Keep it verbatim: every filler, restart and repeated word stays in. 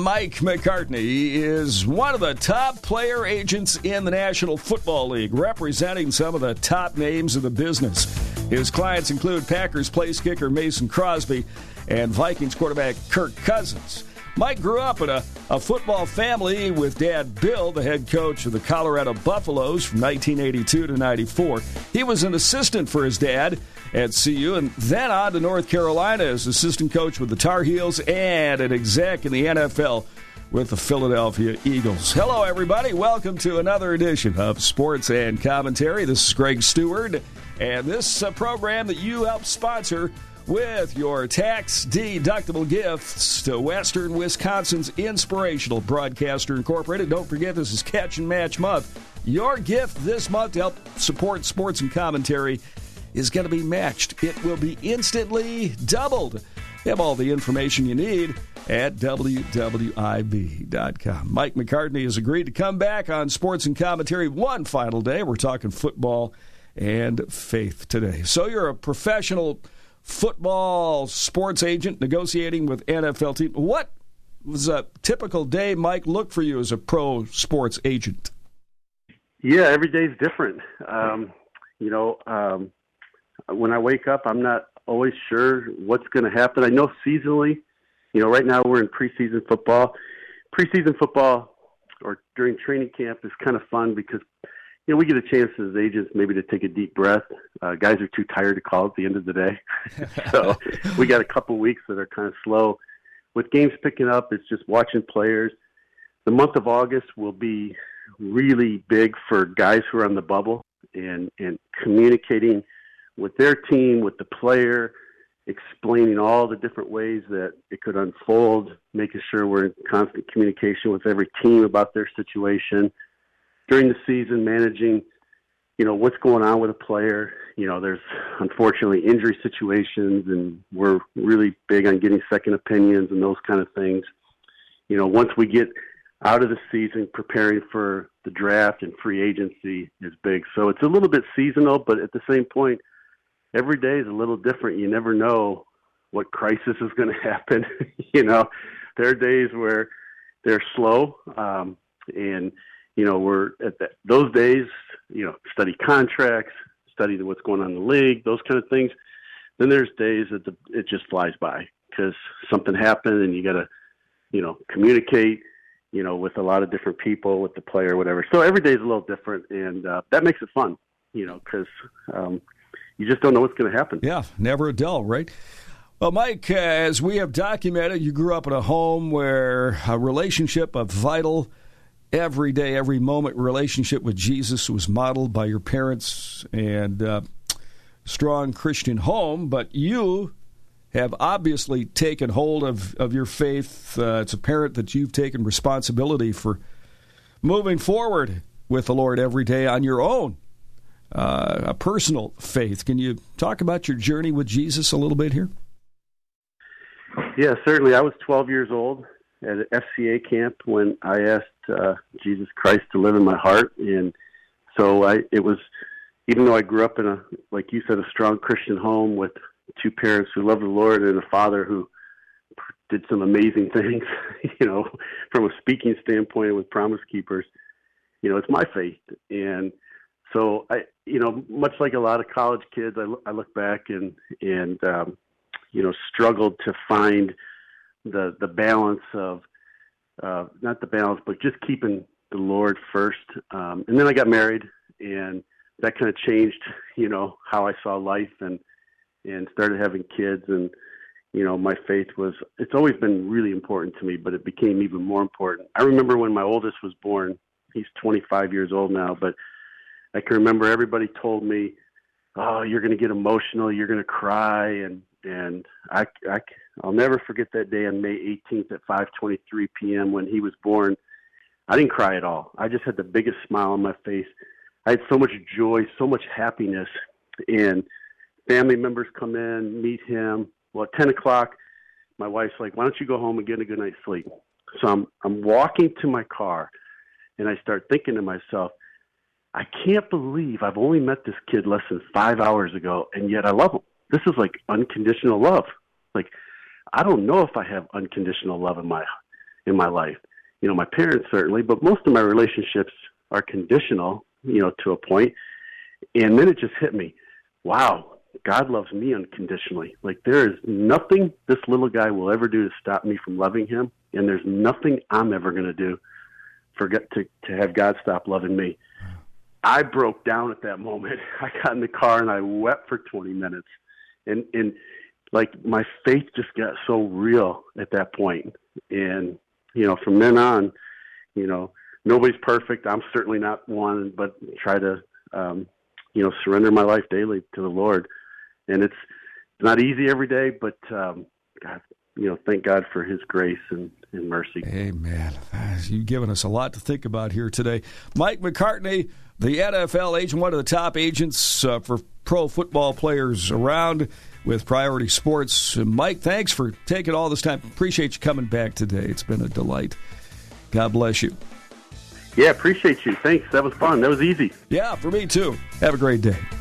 Mike McCartney is one of the top player agents in the National Football League, representing some of the top names of the business. His clients include Packers place kicker Mason Crosby and Vikings quarterback Kirk Cousins. Mike grew up in a, a football family with Dad Bill, the head coach of the Colorado Buffaloes from nineteen eighty-two to ninety-four. He was an assistant for his dad at C U and then on to North Carolina as assistant coach with the Tar Heels and an exec in the N F L with the Philadelphia Eagles. Hello, everybody. Welcome to another edition of Sports and Commentary. This is Greg Stewart, and this is a program that you help sponsor with your tax-deductible gifts to Western Wisconsin's Inspirational Broadcaster Incorporated. Don't forget, this is Catch and Match Month. Your gift this month to help support sports and commentary is going to be matched. It will be instantly doubled. You have all the information you need at W W I B dot com. Mike McCartney has agreed to come back on Sports and Commentary one final day. We're talking football and faith today. So you're a professional football sports agent negotiating with N F L teams. What was a typical day, Mike, look for you as a pro sports agent? Yeah, every day is different. Um, you know, um, when I wake up, I'm not always sure what's going to happen. I know seasonally, you know, right now we're in preseason football. Preseason football or during training camp is kind of fun because, you know, we get a chance as agents maybe to take a deep breath. Uh, guys are too tired to call at the end of the day. So we got a couple weeks that are kind of slow. With games picking up, it's just watching players. The month of August will be really big for guys who are on the bubble and, and communicating with their team, with the player, explaining all the different ways that it could unfold, making sure we're in constant communication with every team about their situation. During the season, managing, you know, what's going on with a player. You know, there's unfortunately injury situations, and we're really big on getting second opinions and those kind of things. You know, once we get out of the season, preparing for the draft and free agency is big. So it's a little bit seasonal, but at the same point, every day is a little different. You never know what crisis is going to happen. You know, there are days where they're slow, um, and you know, we're at the, those days, you know, study contracts, study what's going on in the league, those kind of things. Then there's days that the, it just flies by because something happened and you got to, you know, communicate, you know, with a lot of different people, with the player, whatever. So every day is a little different, and uh, that makes it fun, you know, because um, you just don't know what's going to happen. Yeah, never a dull, right? Well, Mike, uh, as we have documented, you grew up in a home where a relationship of vital every day, every moment relationship with Jesus was modeled by your parents and uh, strong Christian home, but you have obviously taken hold of, of your faith. Uh, it's apparent that you've taken responsibility for moving forward with the Lord every day on your own, uh, a personal faith. Can you talk about your journey with Jesus a little bit here? Yeah, certainly. I was twelve years old at an F C A camp when I asked uh, Jesus Christ to live in my heart. And so I, it was, even though I grew up in a, like you said, a strong Christian home with two parents who loved the Lord and a father who did some amazing things, you know, from a speaking standpoint with Promise Keepers, you know, it's my faith. And so I, you know, much like a lot of college kids, I, I look back and, and, um, you know, struggled to find the, the balance of, uh, not the balance, but just keeping the Lord first. Um, and then I got married, and that kind of changed, you know, how I saw life, and, and started having kids. And, you know, my faith was, it's always been really important to me, but it became even more important. I remember when my oldest was born, he's twenty-five years old now, but I can remember everybody told me, oh, you're going to get emotional, you're going to cry. And, and I, I, I'll never forget that day on May eighteenth at five twenty-three p.m. when he was born. I didn't cry at all. I just had the biggest smile on my face. I had so much joy, so much happiness. And family members come in, meet him. Well, at ten o'clock, my wife's like, why don't you go home and get a good night's sleep? So I'm, I'm walking to my car, and I start thinking to myself, I can't believe I've only met this kid less than five hours ago, and yet I love him. This is like unconditional love. Like, I don't know if I have unconditional love in my in my life. You know, my parents certainly, but most of my relationships are conditional, you know, to a point. And then it just hit me. Wow, God loves me unconditionally. Like, there is nothing this little guy will ever do to stop me from loving him, and there's nothing I'm ever going to do for to, to have God stop loving me. I broke down at that moment. I got in the car and I wept for twenty minutes. And, and like, my faith just got so real at that point. And, you know, from then on, you know, nobody's perfect. I'm certainly not one, but try to, um, you know, surrender my life daily to the Lord. And it's not easy every day, but, um, God, you know, thank God for his grace and, and mercy. Amen. You've given us a lot to think about here today. Mike McCartney, the N F L agent, one of the top agents uh, for pro football players around with Priority Sports. Mike, thanks for taking all this time. Appreciate you coming back today. It's been a delight. God bless you. Yeah, appreciate you. Thanks. That was fun. That was easy. Yeah, for me too. Have a great day.